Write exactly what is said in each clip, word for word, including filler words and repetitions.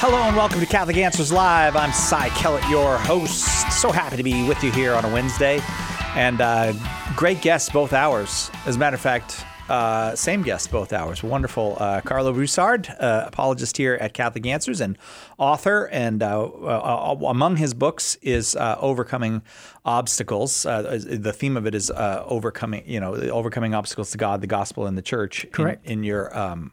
Hello and welcome to Catholic Answers Live. I'm Cy Kellett, your host. So happy to be with you here on a Wednesday. And uh, great guests both hours. As a matter of fact, uh, same guest both hours. Wonderful. Uh, Carlo Broussard, uh, apologist here at Catholic Answers and author. And uh, uh, among his books is uh, Overcoming Obstacles. Uh, the theme of it is uh, overcoming, you know, overcoming obstacles to God, the gospel, and the church. Correct. In, in your... Um,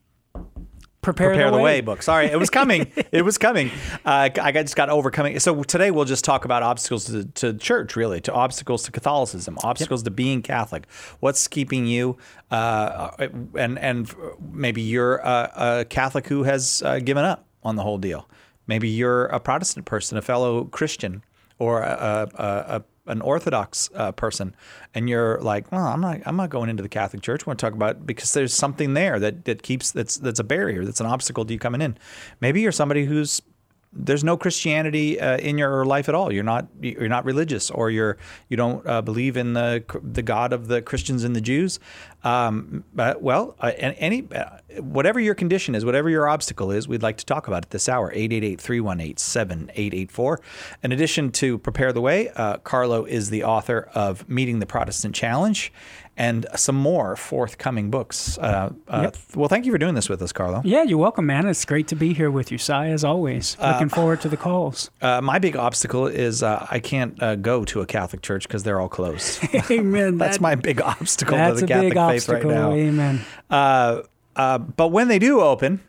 Prepare, Prepare the, the way. way book. Sorry, it was coming. It was coming. Uh, I just got overcoming. So today we'll just talk about obstacles to, to church, really, to obstacles to Catholicism, obstacles yep. to being Catholic. What's keeping you, uh, and and maybe you're a, a Catholic who has uh, given up on the whole deal. Maybe you're a Protestant person, a fellow Christian, or a, a, a an Orthodox uh, person, and you're like, well, I'm not, I'm not going into the Catholic Church. I want to talk about because there's something there that that keeps that's that's a barrier, that's an obstacle to you coming in. Maybe you're somebody who's there's no Christianity uh, in your life at all. You're not you're not religious, or you're you don't uh, believe in the the God of the Christians and the Jews. Um, but, well, uh, any uh, whatever your condition is, whatever your obstacle is, we'd like to talk about it this hour. eight eight eight, three one eight, seven eight eight four. In addition to Prepare the Way, uh, Carlo is the author of Meeting the Protestant Challenge and some more forthcoming books. Uh, uh, yep. Well, thank you for doing this with us, Carlo. Yeah, you're welcome, man. It's great to be here with you, Cy, as always. Looking uh, forward to the calls. Uh, my big obstacle is uh, I can't uh, go to a Catholic church because they're all closed. Amen. That's that, my big obstacle that's to the a Catholic big faith obstacle. right now. Amen. Uh, uh, but when they do open,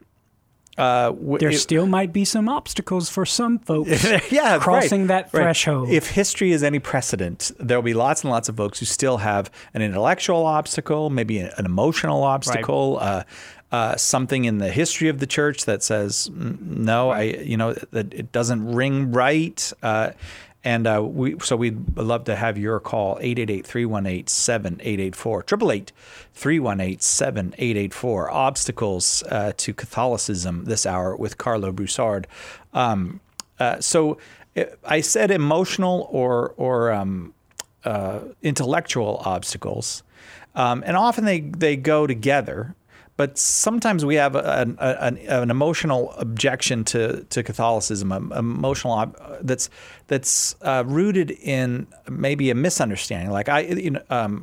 Uh, w- there it, still might be some obstacles for some folks yeah, crossing right, that right. threshold. If history is any precedent, there'll be lots and lots of folks who still have an intellectual obstacle, maybe an emotional obstacle, right. uh, uh, something in the history of the church that says, no, I, you know, that it doesn't ring right. Uh, And uh, we, so we'd love to have your call, eight eight eight, three one eight, seven eight eight four, eight eight eight, three one eight, seven eight eight four. Obstacles uh, to Catholicism this hour with Carlo Broussard. Um, uh, so I said emotional or, or um, uh, intellectual obstacles, um, and often they, they go together. But sometimes we have an, an, an emotional objection to, to Catholicism, an emotional that's that's uh, rooted in maybe a misunderstanding. Like I, you know, um,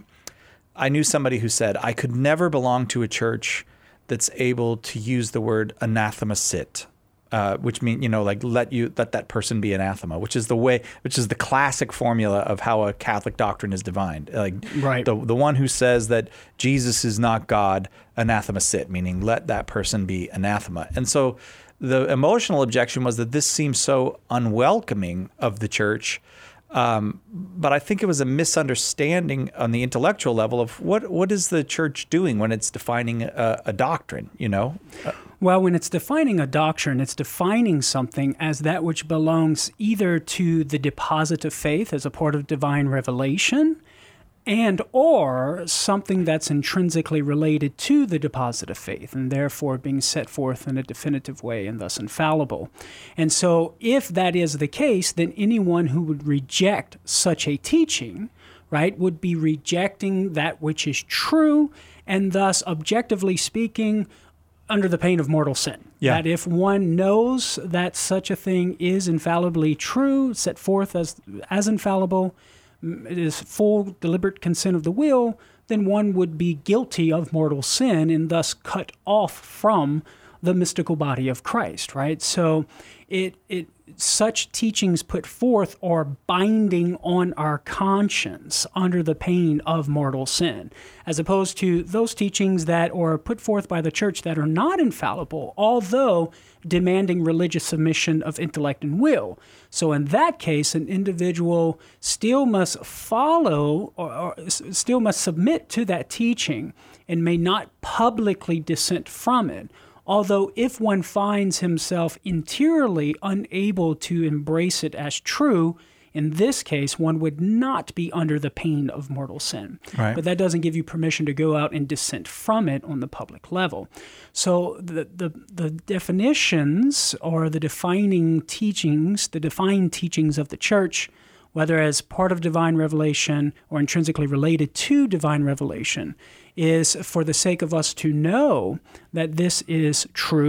I knew somebody who said I could never belong to a church that's able to use the word anathema sit, uh, which means you know like let you let that person be anathema, which is the way, which is the classic formula of how a Catholic doctrine is defined. Like right. the the one who says that Jesus is not God, anathema sit, meaning let that person be anathema. And so the emotional objection was that this seems so unwelcoming of the church. Um, but I think it was a misunderstanding on the intellectual level of what what is the church doing when it's defining a, a doctrine, you know? Well, when it's defining a doctrine, it's defining something as that which belongs either to the deposit of faith as a part of divine revelation, and or something that's intrinsically related to the deposit of faith and therefore being set forth in a definitive way and thus infallible. And so if that is the case, then anyone who would reject such a teaching, right, would be rejecting that which is true and thus, objectively speaking, under the pain of mortal sin. Yeah. That if one knows that such a thing is infallibly true, set forth as as infallible, it is full deliberate consent of the will, then one would be guilty of mortal sin and thus cut off from the mystical body of Christ, right? So it it such teachings put forth are binding on our conscience under the pain of mortal sin, as opposed to those teachings that are put forth by the church that are not infallible, although demanding religious submission of intellect and will. So in that case, an individual still must follow or, or still must submit to that teaching and may not publicly dissent from it. Although if one finds himself interiorly unable to embrace it as true, in this case, one would not be under the pain of mortal sin. Right. But that doesn't give you permission to go out and dissent from it on the public level. So the, the, the definitions or the defining teachings, the defined teachings of the church, whether as part of divine revelation or intrinsically related to divine revelation, is for the sake of us to know that this is true,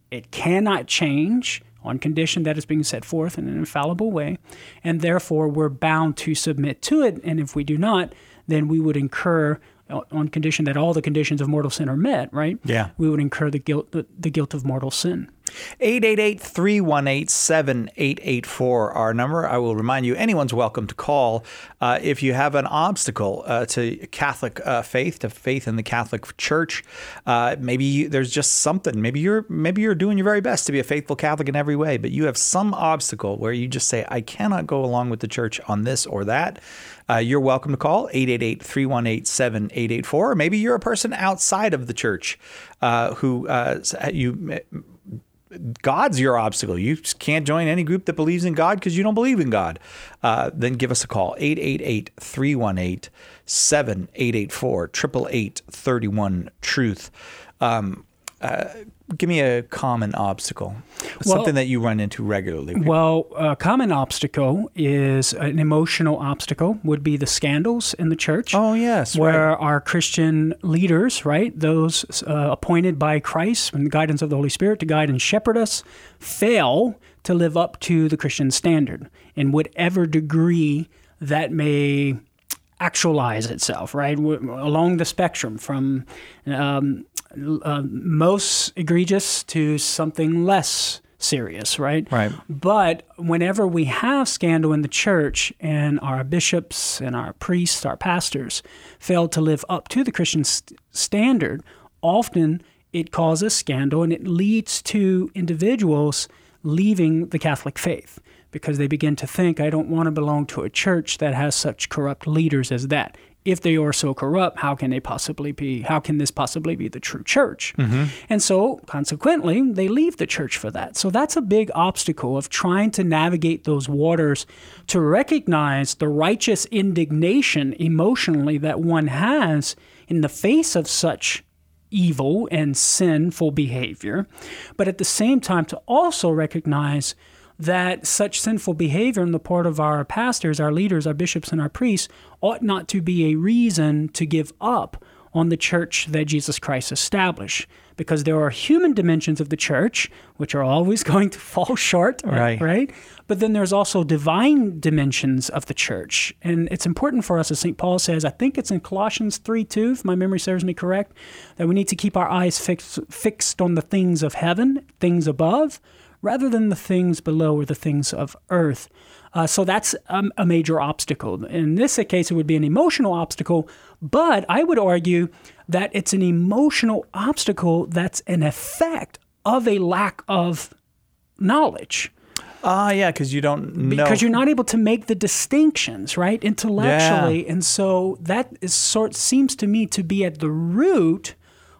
It cannot change on condition that it's being set forth in an infallible way, and therefore we're bound to submit to it. And if we do not, then we would incur, on condition that all the conditions of mortal sin are met, right? Yeah. We would incur the guilt the, the guilt of mortal sin. eight eight eight, three one eight, seven eight eight four, our number. I will remind you, anyone's welcome to call uh, if you have an obstacle uh, to Catholic uh, faith, to faith in the Catholic Church. Uh, maybe you, there's just something. Maybe you're maybe you're doing your very best to be a faithful Catholic in every way, but you have some obstacle where you just say, I cannot go along with the Church on this or that. Uh, you're welcome to call eight eight eight, three one eight, seven eight eight four. Or maybe you're a person outside of the Church uh, who uh, you... God's your obstacle. You can't join any group that believes in God because you don't believe in God. Uh, then give us a call, eight eight eight, three one eight, seven eight eight four, eight eight eight, three one, truth. Um, uh, give me a common obstacle, well, something that you run into regularly. Well, a common obstacle is an emotional obstacle, would be the scandals in the church. Oh, yes. Where right. our Christian leaders, right, those uh, appointed by Christ and the guidance of the Holy Spirit to guide and shepherd us, fail to live up to the Christian standard in whatever degree that may actualize itself, right, along the spectrum from um, uh, most egregious to something less serious, right? Right. But whenever we have scandal in the church and our bishops and our priests, our pastors, fail to live up to the Christian st- standard, often it causes scandal and it leads to individuals leaving the Catholic faith, because they begin to think, I don't want to belong to a church that has such corrupt leaders as that. If they are so corrupt, how can they possibly be, how can this possibly be the true church? Mm-hmm. And so, consequently, they leave the church for that. So that's a big obstacle of trying to navigate those waters to recognize the righteous indignation emotionally that one has in the face of such evil and sinful behavior, but at the same time to also recognize that such sinful behavior on the part of our pastors, our leaders, our bishops, and our priests ought not to be a reason to give up on the church that Jesus Christ established, because there are human dimensions of the church which are always going to fall short, right? right? But then there's also divine dimensions of the church, and it's important for us, as Saint Paul says, I think it's in Colossians three two, if my memory serves me correct, that we need to keep our eyes fixed fixed on the things of heaven, things above, rather than the things below or the things of earth. Uh, so that's um, a major obstacle. In this case, it would be an emotional obstacle, but I would argue that it's an emotional obstacle that's an effect of a lack of knowledge. Ah, uh, yeah, because you don't know. Because you're not able to make the distinctions, right, intellectually. Yeah. And so that is sort seems to me to be at the root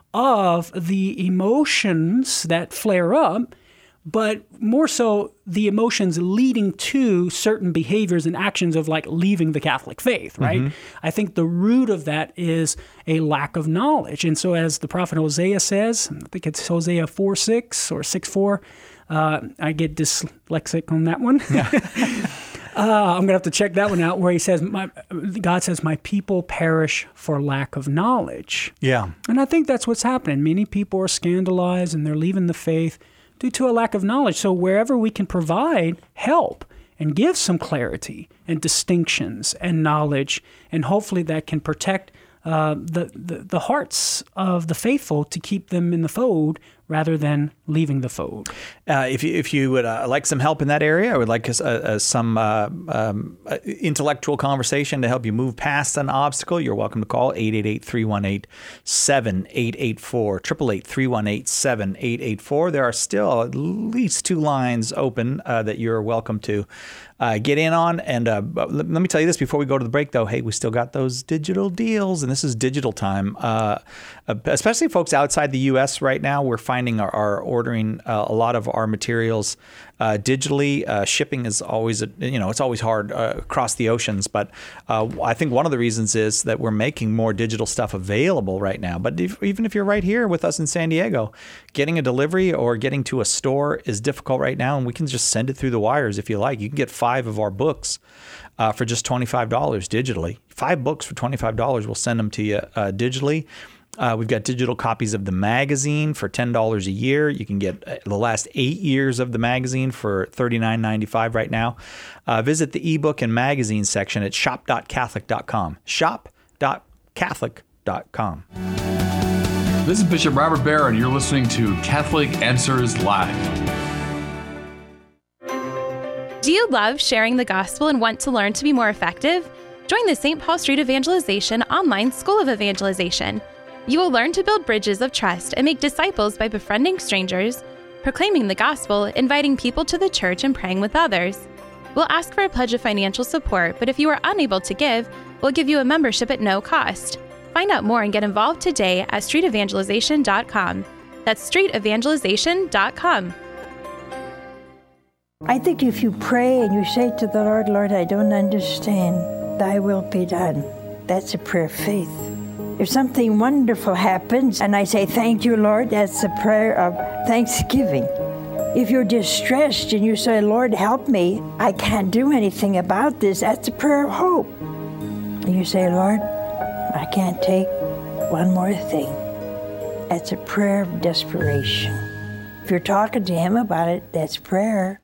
of the emotions that flare up, but more so the emotions leading to certain behaviors and actions of like leaving the Catholic faith, right? Mm-hmm. I think the root of that is a lack of knowledge. And so as the prophet Hosea says, I think it's Hosea four six or six four, uh, I get dyslexic on that one. Yeah. uh, I'm going to have to check that one out, where he says, my, God says, my people perish for lack of knowledge. Yeah. And I think that's what's happening. Many people are scandalized and they're leaving the faith due to a lack of knowledge. So wherever we can provide help and give some clarity and distinctions and knowledge, and hopefully that can protect uh, the, the the hearts of the faithful to keep them in the fold rather than leaving the fold. Uh, if you if you would uh, like some help in that area, I would like uh, uh, some uh, um, uh, intellectual conversation to help you move past an obstacle, you're welcome to call eight eight eight, three one eight, seven eight eight four, eight eight eight, three one eight, seven eight eight four. There are still at least two lines open uh, that you're welcome to uh, get in on. And uh, let me tell you this before we go to the break, though. Hey, we still got those digital deals, and this is digital time. Uh, especially folks outside the U S right now, we're finding our, our ordering uh, a lot of our materials uh, digitally. Uh, shipping is always, you know, it's always hard uh, across the oceans. But uh, I think one of the reasons is that we're making more digital stuff available right now. But if, even if you're right here with us in San Diego, getting a delivery or getting to a store is difficult right now, and we can just send it through the wires if you like. You can get five of our books uh, for just twenty-five dollars digitally. Five books for twenty-five dollars. We'll send them to you uh, digitally. Uh, we've got digital copies of the magazine for ten dollars a year. You can get the last eight years of the magazine for thirty-nine ninety-five right now. Uh, visit the ebook and magazine section at shop dot catholic dot com. shop dot catholic dot com. This is Bishop Robert Barron. You're listening to Catholic Answers Live. Do you love sharing the gospel and want to learn to be more effective? Join the Saint Paul Street Evangelization online School of Evangelization. You will learn to build bridges of trust and make disciples by befriending strangers, proclaiming the gospel, inviting people to the church, and praying with others. We'll ask for a pledge of financial support, but if you are unable to give, we'll give you a membership at no cost. Find out more and get involved today at street evangelization dot com. That's street evangelization dot com. I think if you pray and you say to the Lord, Lord, I don't understand, thy will be done. That's a prayer of faith. If something wonderful happens and I say, thank you, Lord, that's a prayer of thanksgiving. If you're distressed and you say, Lord, help me, I can't do anything about this, that's a prayer of hope. And you say, Lord, I can't take one more thing. That's a prayer of desperation. If you're talking to him about it, that's prayer.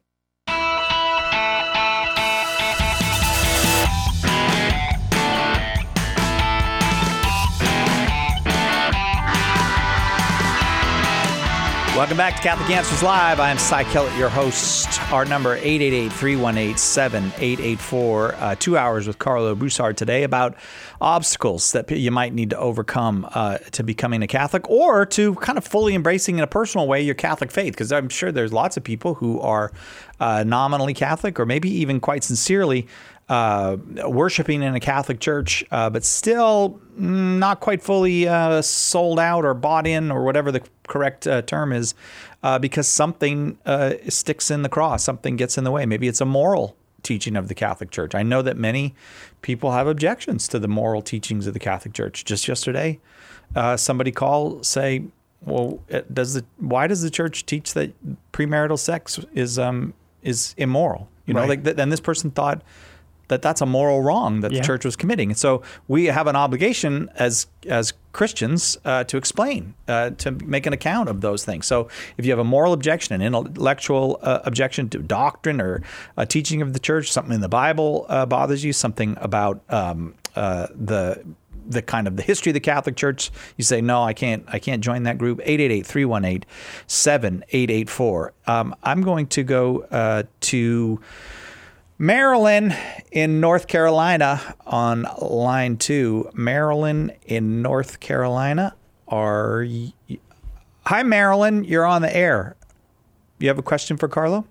Welcome back to Catholic Answers Live. I am Cy Kellett, your host. Our number, eight eight eight, three one eight, seven eight eight four. Uh, two hours with Carlo Broussard today about obstacles that you might need to overcome uh, to becoming a Catholic, or to kind of fully embracing in a personal way your Catholic faith. Because I'm sure there's lots of people who are uh, nominally Catholic, or maybe even quite sincerely uh, worshiping in a Catholic church, uh, but still not quite fully uh, sold out or bought in, or whatever the correct uh, term is, uh, because something uh, sticks in the cross, something gets in the way. Maybe it's a moral teaching of the Catholic Church. I know that many people have objections to the moral teachings of the Catholic Church. Just yesterday, uh, somebody called, say, well, does the why does the Church teach that premarital sex is um is immoral? You know, Right. like, then this person thought that that's a moral wrong that Yeah. the church was committing. And so we have an obligation as as Christians uh, to explain, uh, to make an account of those things. So if you have a moral objection, an intellectual uh, objection to doctrine or a teaching of the church, something in the Bible uh, bothers you, something about um, uh, the the kind of the history of the Catholic Church, you say, no, I can't I can't join that group, eight eight eight, three one eight, seven eight eight four. Um, I'm going to go uh, to Marilyn in North Carolina on line two. Marilyn in North Carolina. Are y- Hi, Marilyn. You're on the air. You have a question for Carlo?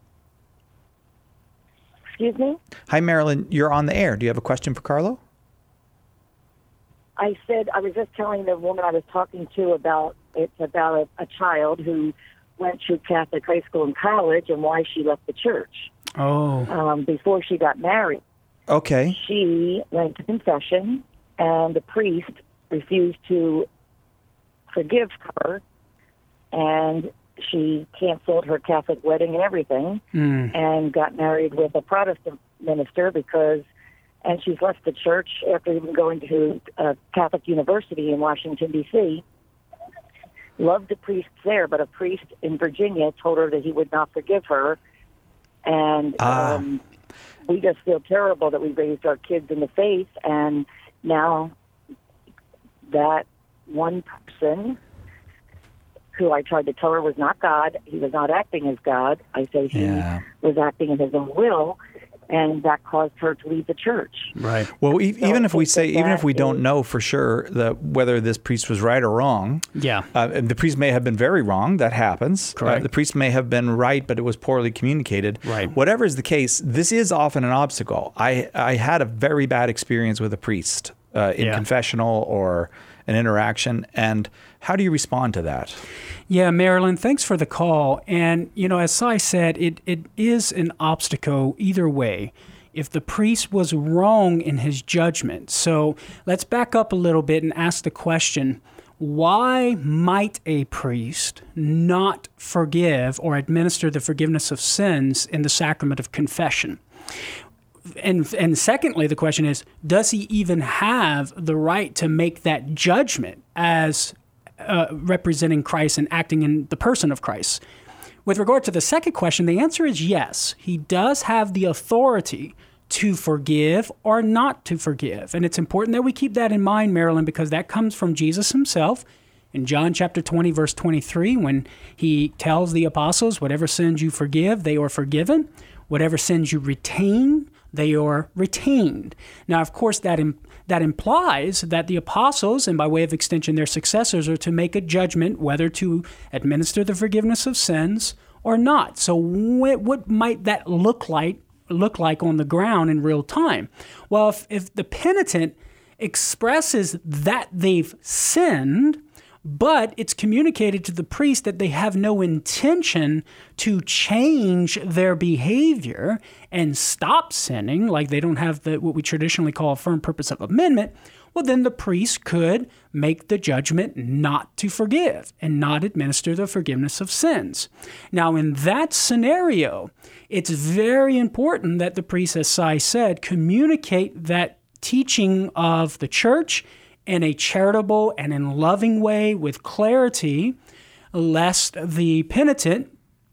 Excuse me? Hi, Marilyn. You're on the air. Do you have a question for Carlo? I said, I was just telling the woman I was talking to about, it's about a, a child who went through Catholic high school and college and why she left the church. Oh. Um, before she got married, Okay. she went to confession, and the priest refused to forgive her, and she canceled her Catholic wedding and everything, Mm. and got married with a Protestant minister because, and she's left the church after even going to a Catholic university in Washington, D C Loved the priests there, but a priest in Virginia told her that he would not forgive her. And Ah. um, we just feel terrible that we raised our kids in the faith, and now that one person who I tried to tell her was not God, he was not acting as God. I say he Yeah. was acting in his own will, and that caused her to leave the church. Right. Well, e- So even I if we think say, that even if we that don't is- know for sure that whether this priest was right or wrong, Yeah. uh, and the priest may have been very wrong. That happens. Uh, Correct. the priest may have been right, but it was poorly communicated. Right. Whatever is the case, this is often an obstacle. I I had a very bad experience with a priest uh, in Yeah. confessional or an interaction, and how do you respond to that? Yeah, Marilyn, thanks for the call. And, you know, as Cy said, it, it is an obstacle either way if the priest was wrong in his judgment. So let's back up a little bit and ask the question, why might a priest not forgive or administer the forgiveness of sins in the sacrament of confession? And and secondly, the question is, does he even have the right to make that judgment as uh, representing Christ and acting in the person of Christ. With regard to the second question, the answer is yes. He does have the authority to forgive or not to forgive. And it's important that we keep that in mind, Marilyn, because that comes from Jesus himself in John chapter twenty, verse twenty-three, when he tells the apostles, whatever sins you forgive, they are forgiven. Whatever sins you retain, they are retained. Now, of course, that im- that implies that the apostles, and by way of extension their successors, are to make a judgment whether to administer the forgiveness of sins or not. So wh- what might that look like look like on the ground in real time? Well, if, if the penitent expresses that they've sinned, but it's communicated to the priest that they have no intention to change their behavior and stop sinning, like they don't have the what we traditionally call a firm purpose of amendment, well, then the priest could make the judgment not to forgive and not administer the forgiveness of sins. Now, in that scenario, it's very important that the priest, as Sai said, communicate that teaching of the church in a charitable and in loving way with clarity, lest the penitent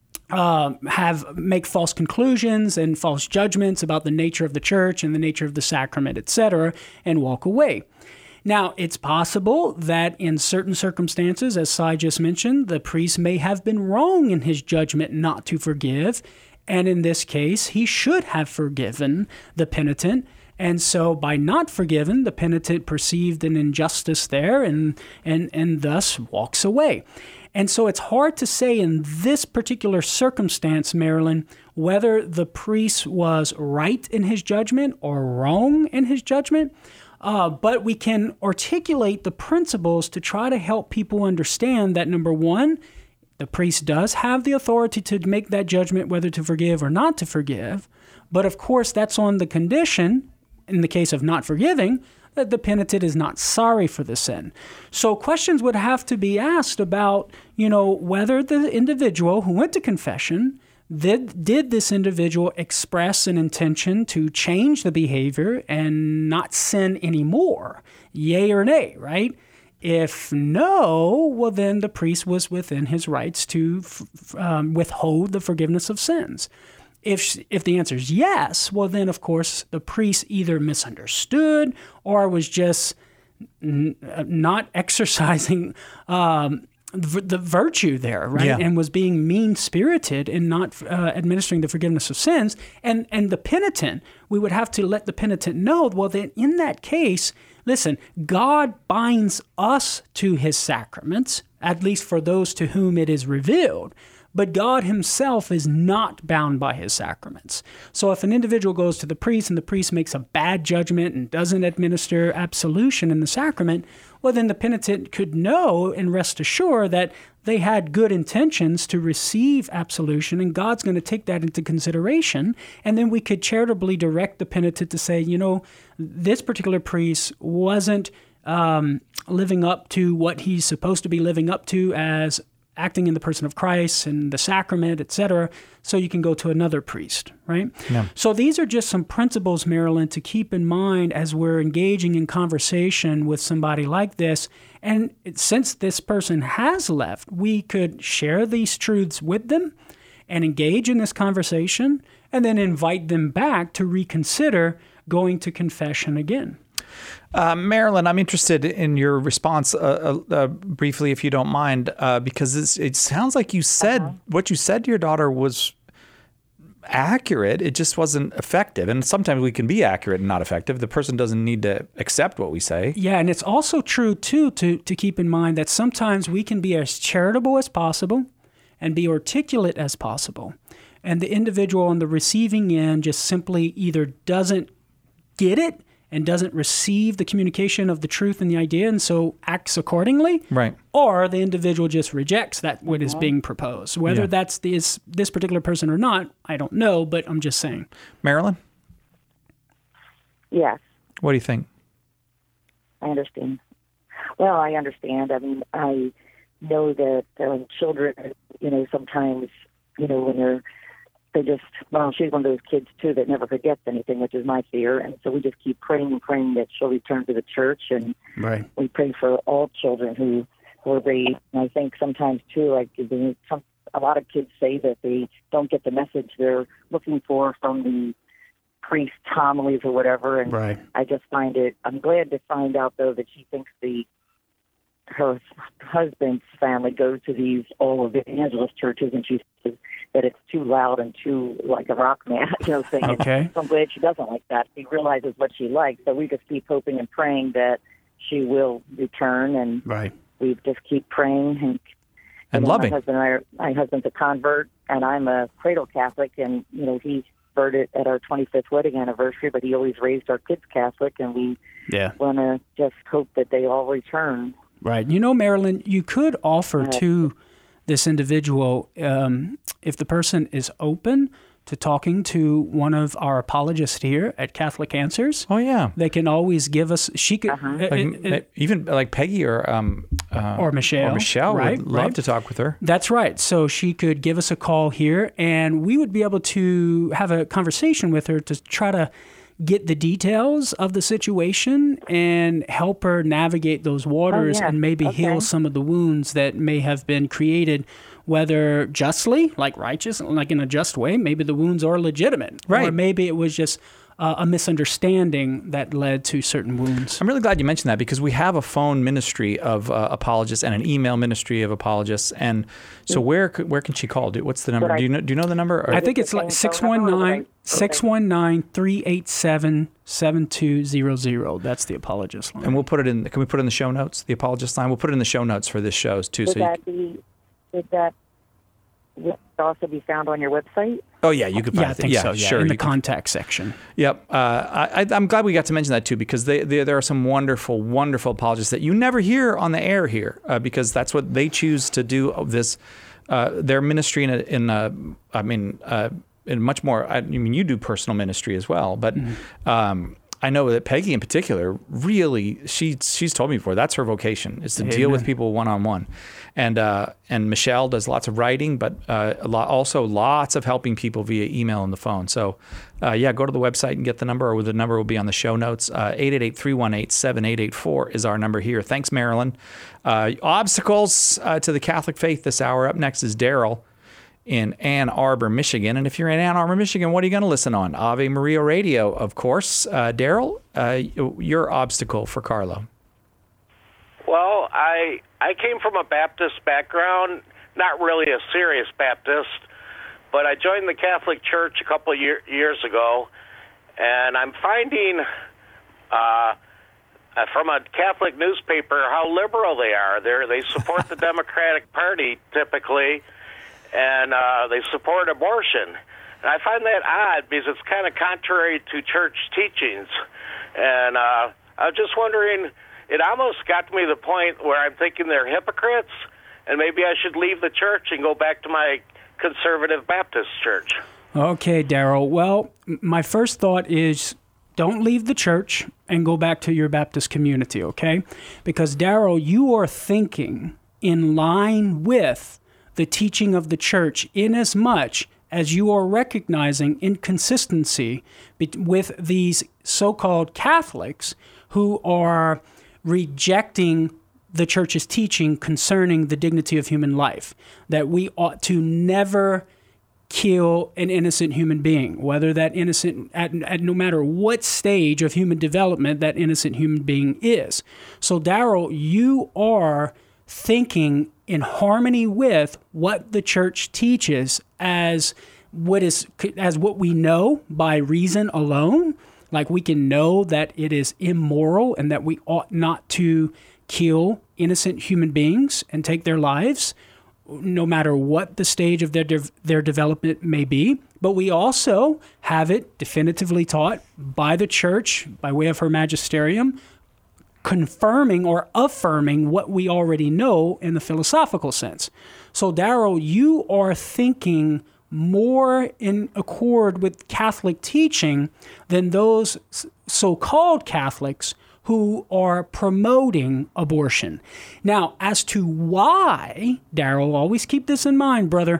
uh, have make false conclusions and false judgments about the nature of the church and the nature of the sacrament, et cetera, and walk away. Now, it's possible that in certain circumstances, as Sai just mentioned, the priest may have been wrong in his judgment not to forgive, and in this case, he should have forgiven the penitent. And so by not forgiving, the penitent perceived an injustice there and, and, and thus walks away. And so it's hard to say in this particular circumstance, Marilyn, whether the priest was right in his judgment or wrong in his judgment. Uh, but we can articulate the principles to try to help people understand that, number one, the priest does have the authority to make that judgment whether to forgive or not to forgive. But of course, that's on the condition, in the case of not forgiving, that the penitent is not sorry for the sin. So questions would have to be asked about, you know, whether the individual who went to confession, did, did this individual express an intention to change the behavior and not sin anymore? Yay or nay, right? If no, well, then the priest was within his rights to um, withhold the forgiveness of sins. If if the answer is yes, well, then, of course, the priest either misunderstood or was just n- not exercising um, the, the virtue there, right? Yeah. And was being mean-spirited in not uh, administering the forgiveness of sins. And, and the penitent, we would have to let the penitent know, well, then in that case, listen, God binds us to his sacraments, at least for those to whom it is revealed. But God himself is not bound by his sacraments. So if an individual goes to the priest and the priest makes a bad judgment and doesn't administer absolution in the sacrament, well, then the penitent could know and rest assured that they had good intentions to receive absolution, and God's going to take that into consideration. And then we could charitably direct the penitent to say, you know, this particular priest wasn't um, living up to what he's supposed to be living up to as acting in the person of Christ and the sacrament, et cetera, so you can go to another priest, right? Yeah. So these are just some principles, Marilyn, to keep in mind as we're engaging in conversation with somebody like this. And since this person has left, we could share these truths with them and engage in this conversation and then invite them back to reconsider going to confession again. Uh, Marilyn, I'm interested in your response uh, uh, uh, briefly, if you don't mind, uh, because it's, it sounds like you said uh-huh. what you said to your daughter was accurate. It just wasn't effective. And sometimes we can be accurate and not effective. The person doesn't need to accept what we say. Yeah, and it's also true, too, to, to keep in mind that sometimes we can be as charitable as possible and be articulate as possible. And the individual on the receiving end just simply either doesn't get it and doesn't receive the communication of the truth and the idea, and so acts accordingly. Right. Or the individual just rejects that what is being proposed. Whether yeah. that's this, this particular person or not, I don't know, but I'm just saying. Marilyn? Yes. What do you think? I understand. Well, I understand. I mean, I know that uh, children, you know, sometimes, you know, when they're they just, well, she's one of those kids, too, that never forgets anything, which is my fear. And so we just keep praying and praying that she'll return to the church. And right. we pray for all children who were raised. And I think sometimes, too, like some, a lot of kids say that they don't get the message they're looking for from the priest homilies or whatever. And right. I just find it, I'm glad to find out, though, that she thinks the her husband's family goes to these all evangelist churches, and she says that it's too loud and too like a rock man, you know, thing. Okay. So I'm glad she doesn't like that. She realizes what she likes. So we just keep hoping and praying that she will return, and right. we just keep praying and and you know, loving. My husband and I are, my husband's a convert, and I'm a cradle Catholic, and you know he converted at our twenty-fifth wedding anniversary, but he always raised our kids Catholic, and we yeah. want to just hope that they all return. Right. You know, Marilyn, you could offer to this individual, um, if the person is open to talking to one of our apologists here at Catholic Answers. Oh, yeah. They can always give us, she could, Uh-huh. uh, Like, uh, even like Peggy or um, uh, or Michelle. Or Michelle right, would love right. to talk with her. That's right. So she could give us a call here, and we would be able to have a conversation with her to try to get the details of the situation and help her navigate those waters Oh, yeah. and maybe Okay. heal some of the wounds that may have been created, whether justly, like righteous, like in a just way. Maybe the wounds are legitimate. Right. Or maybe it was just uh, a misunderstanding that led to certain wounds. I'm really glad you mentioned that, because we have a phone ministry of uh, apologists and an email ministry of apologists. And so where could, where can she call? Do- What's the number? But Do you know, do you know the number? Or- I think it's the like same phone number, right? six one nine, three eight seven, seven two zero zero. That's the apologist line. And we'll put it in. Can we put it in the show notes? The apologist line. We'll put it in the show notes for this show too. Would So you, that be? Would that would it also be found on your website? oh yeah, you could. Find Yeah, I it. think yeah, so. Yeah, sure. in the you can- contact section. Yep. Uh, I, I'm glad we got to mention that too, because they, they, there are some wonderful, wonderful apologists that you never hear on the air here, uh, because that's what they choose to do. Of this, uh, their ministry in, a, in a, I mean, uh, in much more. I mean, you do personal ministry as well, but. Mm-hmm. Um, I know that Peggy in particular, really, she she's told me before, that's her vocation, is to Amen. deal with people one-on-one. And uh, and Michelle does lots of writing, but uh, a lot, also lots of helping people via email and the phone. So, uh, yeah, go to the website and get the number, or the number will be on the show notes. Uh, eight eight eight, three one eight, seven eight eight four is our number here. Thanks, Marilyn. Uh, obstacles uh, to the Catholic faith this hour. Up next is Daryl in Ann Arbor, Michigan. And if you're in Ann Arbor, Michigan, what are you going to listen on? Ave Maria Radio, of course. Uh, Daryl, uh, your obstacle for Carlo. Well, I I came from a Baptist background, not really a serious Baptist, but I joined the Catholic Church a couple of year, years ago, and I'm finding uh, from a Catholic newspaper how liberal they are. They they support the Democratic Party typically, and uh, they support abortion. And I find that odd because it's kind of contrary to church teachings. And uh, I was just wondering, it almost got to me to the point where I'm thinking they're hypocrites, and maybe I should leave the church and go back to my conservative Baptist church. Okay, Daryl. Well, m- my first thought is don't leave the church and go back to your Baptist community, okay? Because, Daryl, you are thinking in line with the teaching of the church inasmuch as you are recognizing inconsistency be- with these so-called Catholics who are rejecting the church's teaching concerning the dignity of human life, that we ought to never kill an innocent human being, whether that innocent, at, at no matter what stage of human development that innocent human being is. So, Daryl, you are thinking in harmony with what the church teaches as what is as what we know by reason alone. Like, we can know that it is immoral and that we ought not to kill innocent human beings and take their lives, no matter what the stage of their de- their development may be. But we also have it definitively taught by the church, by way of her magisterium, confirming or affirming what we already know in the philosophical sense. So, Daryl, you are thinking more in accord with Catholic teaching than those so-called Catholics who are promoting abortion. Now, as to why, Daryl, always keep this in mind, brother,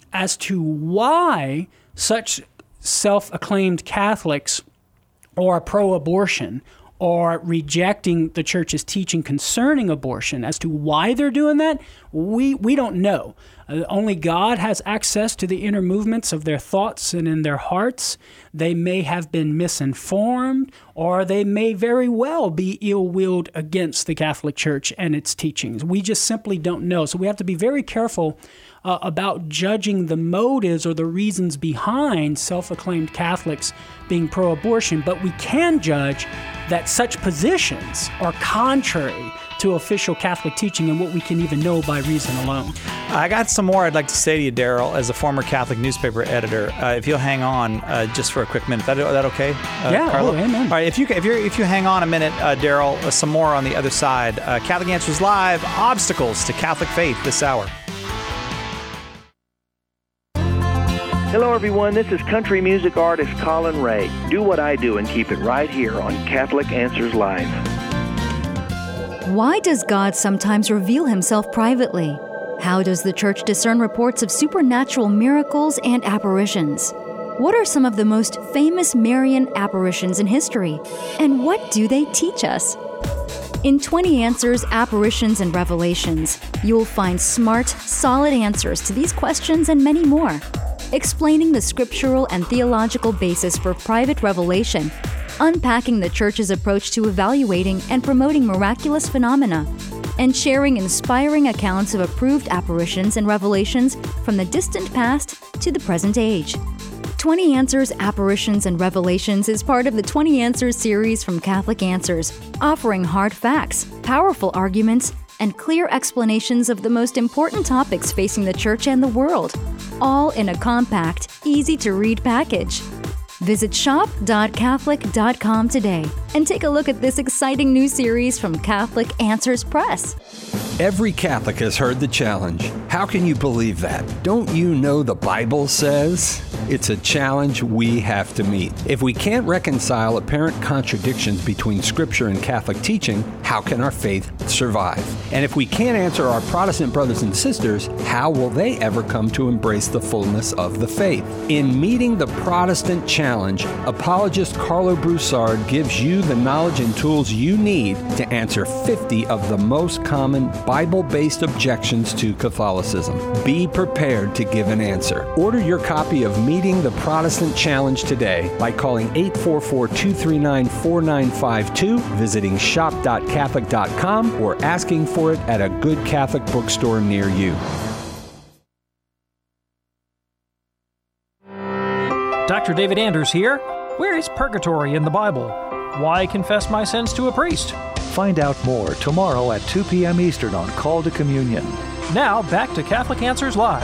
as to why such self-acclaimed Catholics are pro-abortion or rejecting the church's teaching concerning abortion. As to why they're doing that, we we don't know. Uh, only God has access to the inner movements of their thoughts and in their hearts. They may have been misinformed, or they may very well be ill-willed against the Catholic Church and its teachings. We just simply don't know. So we have to be very careful uh, about judging the motives or the reasons behind self-acclaimed Catholics being pro-abortion, but we can judge that such positions are contrary to official Catholic teaching and what we can even know by reason alone. I got some more I'd like to say to you, Daryl, as a former Catholic newspaper editor. Uh, if you'll hang on uh, just for a quick minute, that that okay? Uh, yeah, Carlo? oh, amen. All right, if you if you if you hang on a minute, uh, Daryl, uh, some more on the other side. Uh, Catholic Answers Live: Obstacles to Catholic Faith this hour. Hello, everyone. This is country music artist Colin Ray. Do what I do and keep it right here on Catholic Answers Live. Why does God sometimes reveal himself privately? How does the Church discern reports of supernatural miracles and apparitions? What are some of the most famous Marian apparitions in history? And what do they teach us? In twenty Answers, Apparitions, and Revelations, you'll find smart, solid answers to these questions and many more, explaining the scriptural and theological basis for private revelation, unpacking the Church's approach to evaluating and promoting miraculous phenomena, and sharing inspiring accounts of approved apparitions and revelations from the distant past to the present age. twenty Answers, Apparitions, and Revelations is part of the twenty Answers series from Catholic Answers, offering hard facts, powerful arguments, and clear explanations of the most important topics facing the Church and the world, all in a compact, easy-to-read package. Visit shop dot catholic dot com today and take a look at this exciting new series from Catholic Answers Press. Every Catholic has heard the challenge. How can you believe that? Don't you know the Bible says? It's a challenge we have to meet. If we can't reconcile apparent contradictions between Scripture and Catholic teaching, how can our faith survive? And if we can't answer our Protestant brothers and sisters, how will they ever come to embrace the fullness of the faith? In Meeting the Protestant Challenge, apologist Carlo Broussard gives you the knowledge and tools you need to answer fifty of the most common Bible-based objections to Catholicism. Be prepared to give an answer. Order your copy of Meeting the Protestant Challenge today by calling eight four four, two three nine, four nine five two, visiting shop dot catholic dot com, or asking for it at a good Catholic bookstore near you. Doctor David Anders here. Where is purgatory in the Bible? Why confess my sins to a priest? Find out more tomorrow at two p.m. Eastern on Call to Communion. Now, back to Catholic Answers Live.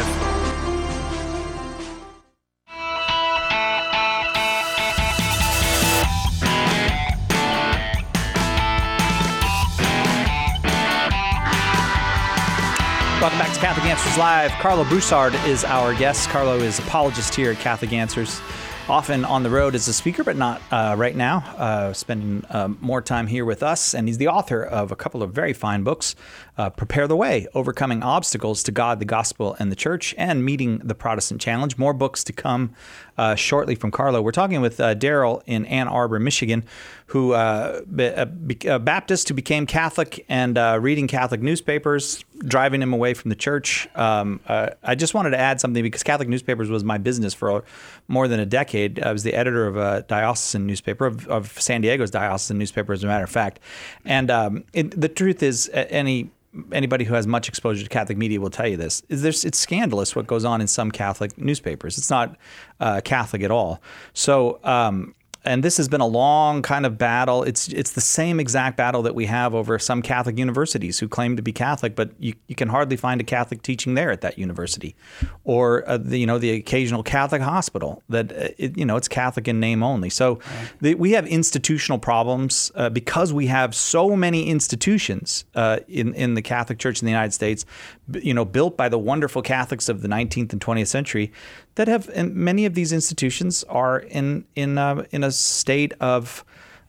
Welcome back to Catholic Answers Live. Carlo Broussard is our guest. Carlo is apologist here at Catholic Answers, often on the road as a speaker, but not uh, right now, uh, spending uh, more time here with us. And he's the author of a couple of very fine books, uh, Prepare the Way, Overcoming Obstacles to God, the Gospel, and the Church, and Meeting the Protestant Challenge. More books to come uh, shortly from Carlo. We're talking with uh, Daryl in Ann Arbor, Michigan, who uh, a, a Baptist who became Catholic and uh, reading Catholic newspapers, driving him away from the church. Um, uh, I just wanted to add something because Catholic newspapers was my business for a, more than a decade. I was the editor of a diocesan newspaper, of, of San Diego's diocesan newspaper, as a matter of fact. And um, it, the truth is, any anybody who has much exposure to Catholic media will tell you this, is there's, it's scandalous what goes on in some Catholic newspapers. It's not uh, Catholic at all. So, um, and this has been a long kind of battle. It's it's the same exact battle that we have over some Catholic universities who claim to be Catholic, but you, you can hardly find a Catholic teaching there at that university, or uh, the, you know the occasional Catholic hospital that uh, it, you know it's Catholic in name only. So right. the, we have institutional problems uh, because we have so many institutions uh, in in the Catholic Church in the United States, you know, built by the wonderful Catholics of the nineteenth and twentieth century, that have, and many of these institutions are in in uh, in a state of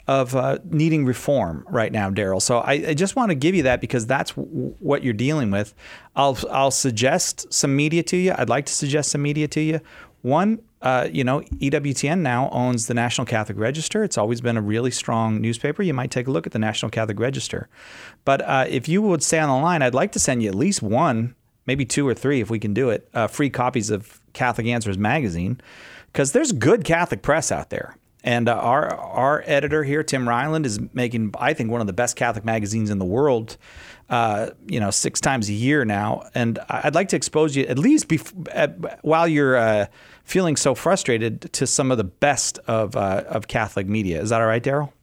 of uh, needing reform right now, Daryl. So I, I just want to give you that because that's w- what you're dealing with. I'll I'll suggest some media to you. I'd like to suggest some media to you. One, uh, you know, E W T N now owns the National Catholic Register. It's always been a really strong newspaper. You might take a look at the National Catholic Register. But uh, if you would stay on the line, I'd like to send you at least one, maybe two or three if we can do it, uh, free copies of Catholic Answers magazine, because there's good Catholic press out there. And uh, our our editor here, Tim Ryland, is making, I think, one of the best Catholic magazines in the world, uh, you know, six times a year now. And I'd like to expose you, at least bef- at, while you're uh, feeling so frustrated, to some of the best of uh, of Catholic media. Is that all right, Daryl?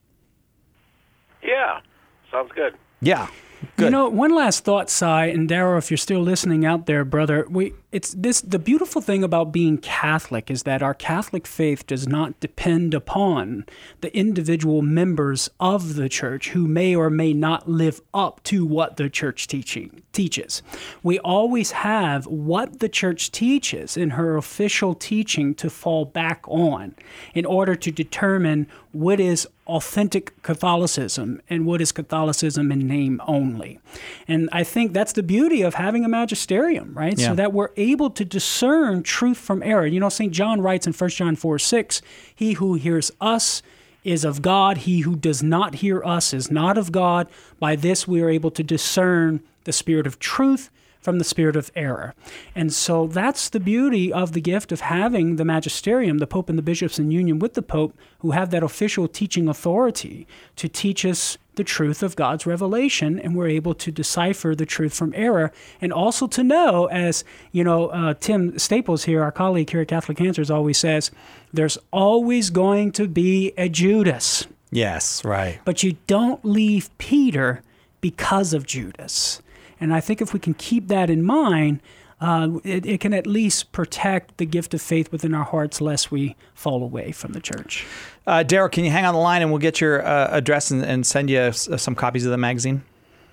Yeah, sounds good. Yeah. Good. You know, one last thought, Cy, and Daryl, if you're still listening out there, brother, we it's this the beautiful thing about being Catholic is that our Catholic faith does not depend upon the individual members of the church who may or may not live up to what the church teaching teaches. We always have what the church teaches in her official teaching to fall back on in order to determine what is authentic Catholicism and what is Catholicism in name only. And I think that's the beauty of having a magisterium, right? Yeah. So that we're able to discern truth from error. You know, Saint John writes in First John four six, he who hears us is of God. He who does not hear us is not of God. By this we are able to discern the spirit of truth from the spirit of error. And so that's the beauty of the gift of having the magisterium, the Pope and the bishops in union with the Pope, who have that official teaching authority to teach us the truth of God's revelation, and we're able to decipher the truth from error, and also to know, as you know, uh, Tim Staples here, our colleague here at Catholic Answers, always says, there's always going to be a Judas. Yes, right. But you don't leave Peter because of Judas. And I think if we can keep that in mind, uh, it, it can at least protect the gift of faith within our hearts lest we fall away from the church. Uh, Daryl, can you hang on the line and we'll get your uh, address and, and send you s- some copies of the magazine?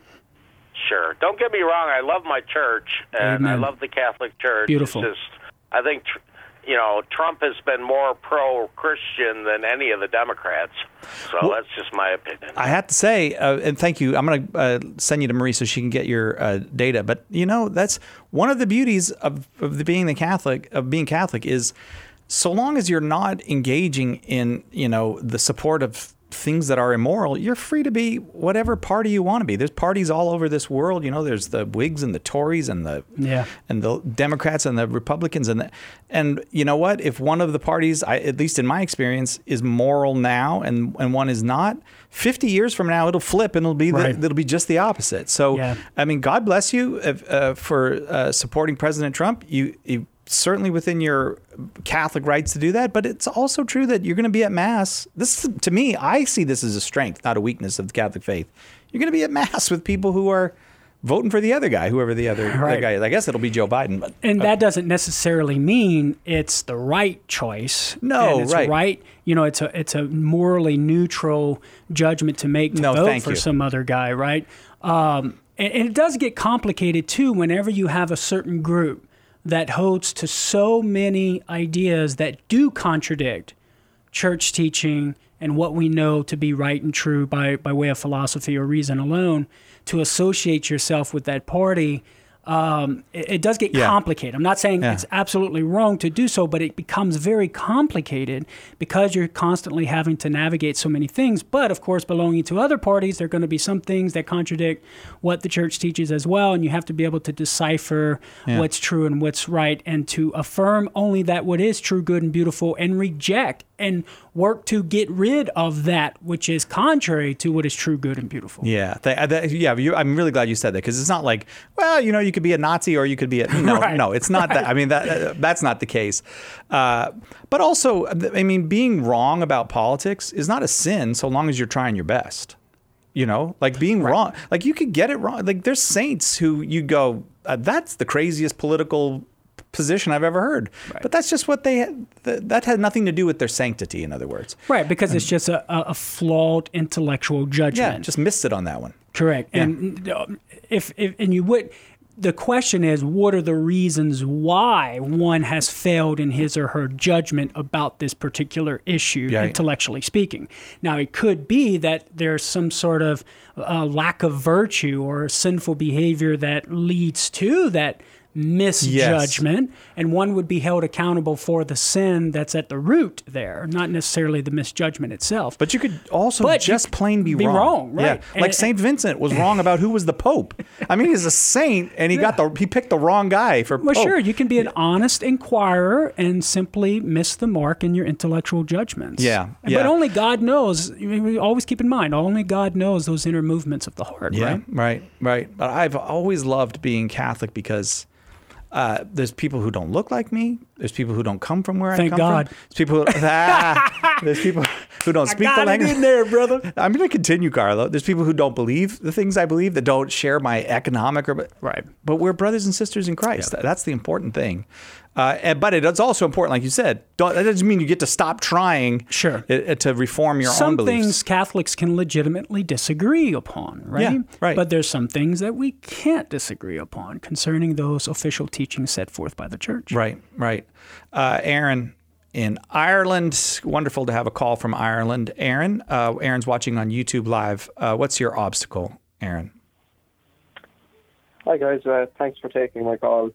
Sure. Don't get me wrong. I love my church, and Amen. I love the Catholic Church. Beautiful. It's just, I think, tr- you know, Trump has been more pro-Christian than any of the Democrats. So Well, that's just my opinion. I have to say, uh, and thank you, I'm going to uh, send you to Marie so she can get your uh, data. But, you know, that's one of the beauties of, of the being the Catholic, of being Catholic is so long as you're not engaging in, you know, the support of things that are immoral, you're free to be whatever party you want to be. There's parties all over this world. You know, there's the Whigs and the Tories and the Yeah. and the Democrats and the Republicans and the, and you know what? If one of the parties, I, at least in my experience, is moral now and and one is not, fifty years from now it'll flip and it'll be Right. the, it'll be just the opposite. So Yeah. I mean, God bless you if, uh, for uh, supporting President Trump. You. you certainly within your Catholic rights to do that, but it's also true that you're going to be at Mass. This, to me, I see this as a strength, not a weakness of the Catholic faith. You're going to be at Mass with people who are voting for the other guy, whoever the other, Right. other guy is. I guess it'll be Joe Biden. But And that doesn't necessarily mean it's the right choice. No, and it's right. You know, it's a it's a morally neutral judgment to make to No, vote thank for you. some other guy, right? Um, and, and it does get complicated too whenever you have a certain group that holds to so many ideas that do contradict church teaching and what we know to be right and true by, by way of philosophy or reason alone. To associate yourself with that party, um, it, it does get Yeah. complicated. I'm not saying Yeah. it's absolutely wrong to do so, but it becomes very complicated because you're constantly having to navigate so many things. But of course, belonging to other parties, there are going to be some things that contradict what the church teaches as well, and you have to be able to decipher Yeah. what's true and what's right, and to affirm only that what is true, good, and beautiful, and reject and work to get rid of that which is contrary to what is true, good, and beautiful. Yeah, th- that, yeah. You, I'm really glad you said that because it's not like, well, you know, you could be a Nazi or you could be a no, Right. no. It's not that. I mean, that uh, that's not the case. Uh, but also, I mean, being wrong about politics is not a sin so long as you're trying your best. You know, like being wrong, like you could get it wrong. Like there's saints who you go, uh, that's the craziest political position I've ever heard. Right. But that's just what they, th- that had nothing to do with their sanctity, in other words. Right, because it's just a, a a flawed intellectual judgment. Yeah, just missed it on that one. Correct. Yeah. And uh, if, if and you would the question is, what are the reasons why one has failed in his or her judgment about this particular issue, yeah. intellectually speaking? Now, it could be that there's some sort of uh, lack of virtue or sinful behavior that leads to that misjudgment, yes. and one would be held accountable for the sin that's at the root there, not necessarily the misjudgment itself. But you could also but just plain be, be wrong. wrong, right? Yeah. Like Saint Vincent was wrong about who was the Pope. I mean, he's a saint, and he yeah. got the he picked the wrong guy for well, Pope. Well, sure, you can be an honest inquirer and simply miss the mark in your intellectual judgments. Yeah, yeah. But only God knows. We always keep in mind, only God knows those inner movements of the heart. Yeah, right, right, right. But I've always loved being Catholic because. Uh, there's people who don't look like me. There's people who don't come from where Thank I come God. from. There's people. Who, ah, there's people who don't speak I got the language. It in there, brother. I'm going to continue, Carlo. There's people who don't believe the things I believe, that don't share my economic or right. But we're brothers and sisters in Christ. Yeah. That's the important thing. Uh, and, but it's also important, like you said. Don't, that doesn't mean you get to stop trying. Sure. It, to reform your some own beliefs. Some things Catholics can legitimately disagree upon, right? Yeah, right. But there's some things that we can't disagree upon concerning those official teachings set forth by the Church. Right, right. Uh, Aaron in Ireland. Wonderful to have a call from Ireland. Aaron, uh, Aaron's watching on YouTube Live. Uh, what's your obstacle, Aaron? Hi, guys. Uh, thanks for taking my call.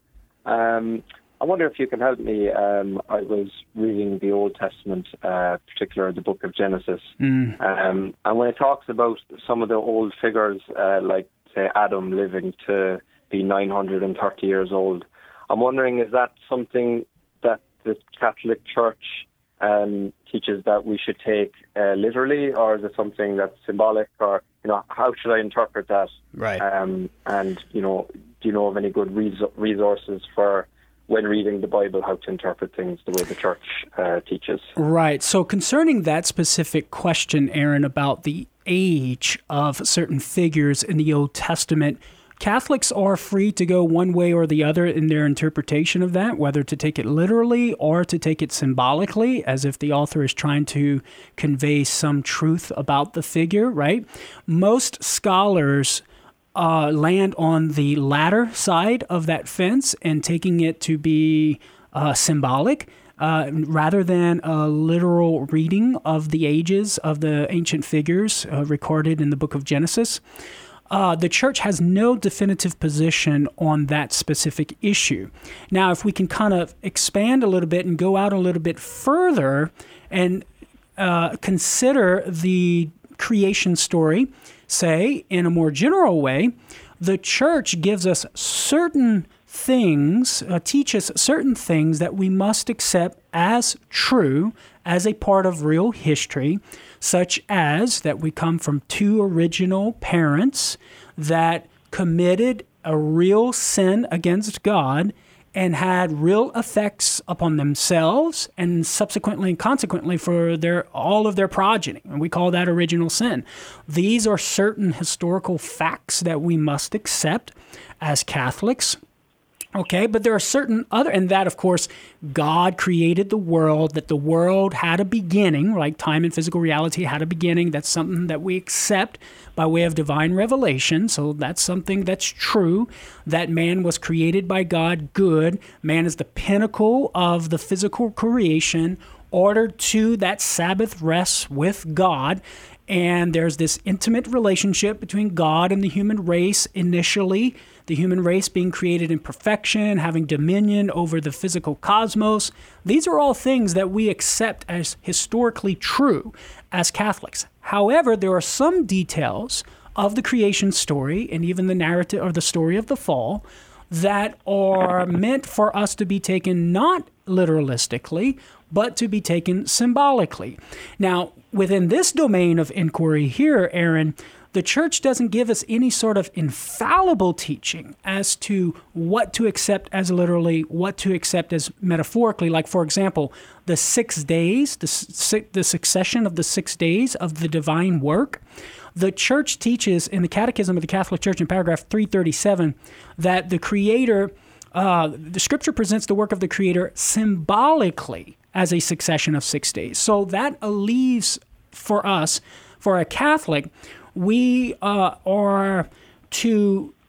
Um, I wonder if you can help me. Um, I was reading the Old Testament, uh, particularly the book of Genesis. Mm. Um, and when it talks about some of the old figures, uh, like, say, Adam living to be nine hundred thirty years old, I'm wondering, is that something that the Catholic Church um, teaches that we should take uh, literally, or is it something that's symbolic, or, you know, how should I interpret that? Right. Um, and, you know, do you know of any good res- resources for when reading the Bible, how to interpret things the way the Church uh, teaches? Right. So concerning that specific question, Aaron, about the age of certain figures in the Old Testament, Catholics are free to go one way or the other in their interpretation of that, whether to take it literally or to take it symbolically, as if the author is trying to convey some truth about the figure, right? Most scholars uh, land on the latter side of that fence and taking it to be uh, symbolic. Uh, rather than a literal reading of the ages of the ancient figures uh, recorded in the book of Genesis. Uh, the Church has no definitive position on that specific issue. Now, if we can kind of expand a little bit and go out a little bit further and uh, consider the creation story, say, in a more general way, the Church gives us certain things, uh, teaches certain things that we must accept as true, as a part of real history, such as that we come from two original parents that committed a real sin against God and had real effects upon themselves and subsequently and consequently for their all of their progeny. And we call that original sin. These are certain historical facts that we must accept as Catholics. Okay, but there are certain other, and that, of course, God created the world, that the world had a beginning, like time and physical reality had a beginning. That's something that we accept by way of divine revelation. So that's something that's true, that man was created by God good. Man is the pinnacle of the physical creation, ordered to that Sabbath rest with God. And there's this intimate relationship between God and the human race initially, the human race being created in perfection, having dominion over the physical cosmos. These are all things that we accept as historically true as Catholics. However, there are some details of the creation story and even the narrative or the story of the fall that are meant for us to be taken not literalistically, but to be taken symbolically. Now, within this domain of inquiry here, Aaron, the Church doesn't give us any sort of infallible teaching as to what to accept as literally, what to accept as metaphorically. Like, for example, the six days, the, the succession of the six days of the divine work. The Church teaches in the Catechism of the Catholic Church in paragraph three thirty-seven that the Creator, uh, the Scripture presents the work of the Creator symbolically as a succession of six days. So that leaves for us, for a Catholic, we uh, are to